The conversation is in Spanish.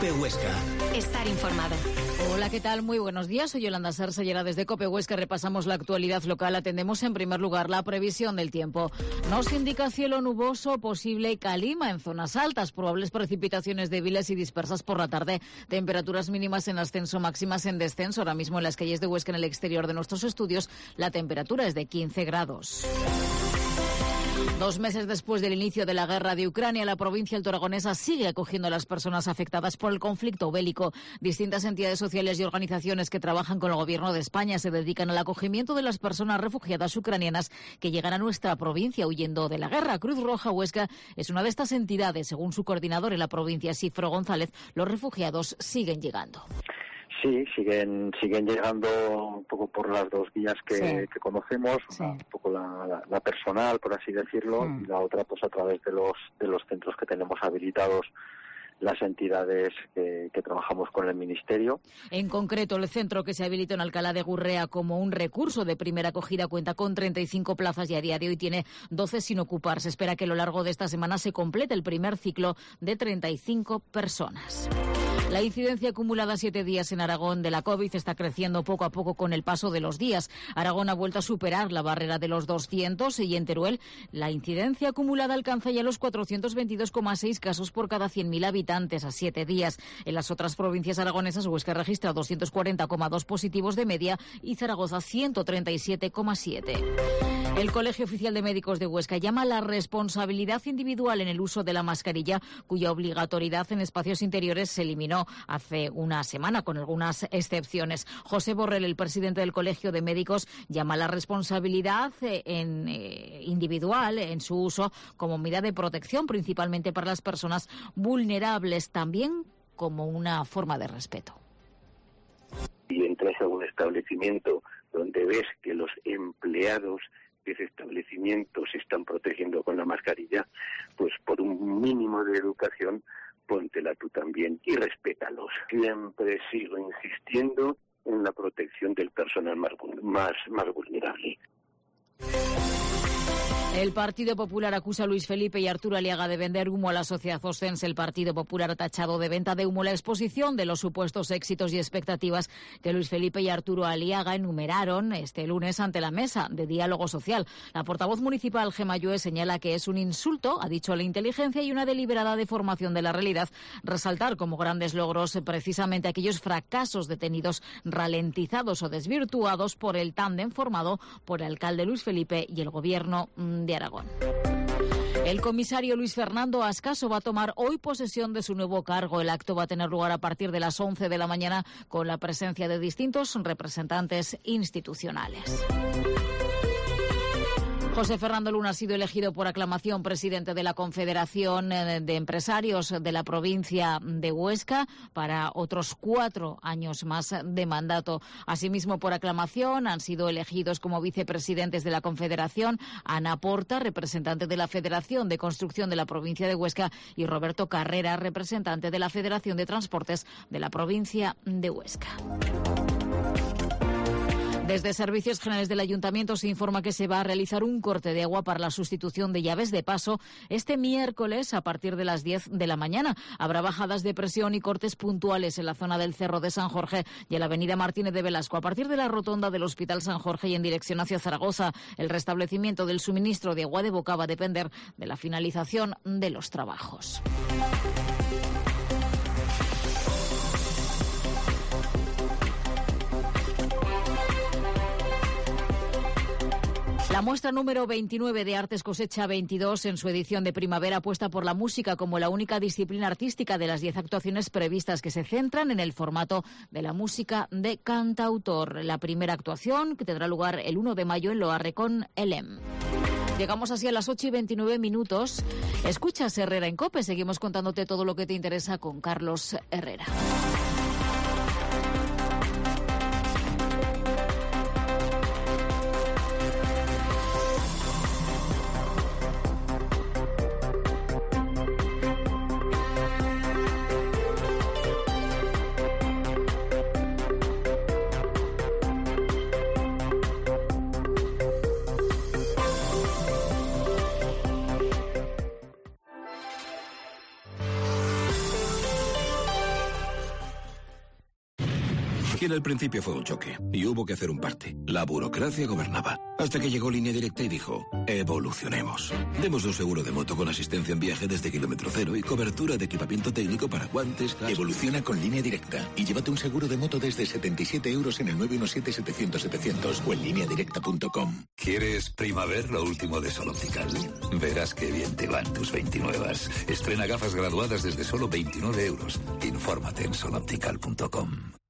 COPE Huesca. Estar informado. Hola, ¿qué tal? Muy buenos días. Soy Yolanda Sarsellera desde COPE Huesca. Repasamos la actualidad local. Atendemos en primer lugar la previsión del tiempo. Nos indica cielo nuboso, posible calima en zonas altas, probables precipitaciones débiles y dispersas por la tarde. Temperaturas mínimas en ascenso, máximas en descenso. Ahora mismo en las calles de Huesca, en el exterior de nuestros estudios, la temperatura es de 15 grados. 2 meses después del inicio de la guerra de Ucrania, la provincia altoaragonesa sigue acogiendo a las personas afectadas por el conflicto bélico. Distintas entidades sociales y organizaciones que trabajan con el Gobierno de España se dedican al acogimiento de las personas refugiadas ucranianas que llegan a nuestra provincia huyendo de la guerra. Cruz Roja Huesca es una de estas entidades. Según su coordinador en la provincia, Cifro González, los refugiados siguen llegando. Sí, siguen llegando un poco por las dos vías que conocemos, sí. Un poco la personal, por así decirlo, y la otra pues a través de los centros que tenemos habilitados las entidades que trabajamos con el Ministerio. En concreto, el centro que se habilitó en Alcalá de Gurrea como un recurso de primera acogida cuenta con 35 plazas y a día de hoy tiene 12 sin ocupar. Se espera que a lo largo de esta semana se complete el primer ciclo de 35 personas. La incidencia acumulada 7 días en Aragón de la COVID está creciendo poco a poco con el paso de los días. Aragón ha vuelto a superar la barrera de los 200 y en Teruel la incidencia acumulada alcanza ya los 422,6 casos por cada 100.000 habitantes a 7 días. En las otras provincias aragonesas, Huesca registra 240,2 positivos de media y Zaragoza 137,7. El Colegio Oficial de Médicos de Huesca llama a la responsabilidad individual en el uso de la mascarilla, cuya obligatoriedad en espacios interiores se eliminó hace una semana, con algunas excepciones. José Borrell, el presidente del Colegio de Médicos, llama a la responsabilidad individual en su uso como medida de protección, principalmente para las personas vulnerables, también como una forma de respeto. Y entras a un establecimiento donde ves que los empleados de ese establecimiento se están protegiendo con la mascarilla, pues por un mínimo de educación, póntela tú también y respétalos. Siempre sigo insistiendo en la protección del personal más vulnerable. El Partido Popular acusa a Luis Felipe y Arturo Aliaga de vender humo a la sociedad oscense. El Partido Popular ha tachado de venta de humo la exposición de los supuestos éxitos y expectativas que Luis Felipe y Arturo Aliaga enumeraron este lunes ante la mesa de diálogo social. La portavoz municipal, Gemma Llué, señala que es un insulto, ha dicho, a la inteligencia y una deliberada deformación de la realidad. Resaltar como grandes logros precisamente aquellos fracasos detenidos, ralentizados o desvirtuados por el tándem formado por el alcalde Luis Felipe y el gobierno de Aragón. El comisario Luis Fernando Ascaso va a tomar hoy posesión de su nuevo cargo. El acto va a tener lugar a partir de las 11 de la mañana con la presencia de distintos representantes institucionales. José Fernando Luna ha sido elegido por aclamación presidente de la Confederación de Empresarios de la provincia de Huesca para otros 4 años más de mandato. Asimismo, por aclamación han sido elegidos como vicepresidentes de la Confederación Ana Porta, representante de la Federación de Construcción de la provincia de Huesca, y Roberto Carrera, representante de la Federación de Transportes de la provincia de Huesca. Desde Servicios Generales del Ayuntamiento se informa que se va a realizar un corte de agua para la sustitución de llaves de paso este miércoles a partir de las 10 de la mañana. Habrá bajadas de presión y cortes puntuales en la zona del Cerro de San Jorge y en la avenida Martínez de Velasco a partir de la rotonda del Hospital San Jorge y en dirección hacia Zaragoza. El restablecimiento del suministro de agua de boca va a depender de la finalización de los trabajos. La muestra número 29 de Artes Cosecha 22, en su edición de primavera, apuesta por la música como la única disciplina artística de las 10 actuaciones previstas, que se centran en el formato de la música de cantautor. La primera actuación, que tendrá lugar el 1 de mayo en Loarre con Elem. Llegamos así a las 8:29. Escuchas Herrera en COPE. Seguimos contándote todo lo que te interesa con Carlos Herrera. Y en el principio fue un choque, y hubo que hacer un parte. La burocracia gobernaba. Hasta que llegó Línea Directa y dijo, evolucionemos. Demos un seguro de moto con asistencia en viaje desde kilómetro cero y cobertura de equipamiento técnico para guantes, cascos. Evoluciona con Línea Directa y llévate un seguro de moto desde 77 euros en el 917-700-700 o en lineadirecta.com. ¿Quieres primavera lo último de Sol Optical? Verás qué bien te van tus 29. Estrena gafas graduadas desde solo 29 euros. Infórmate en soloptical.com.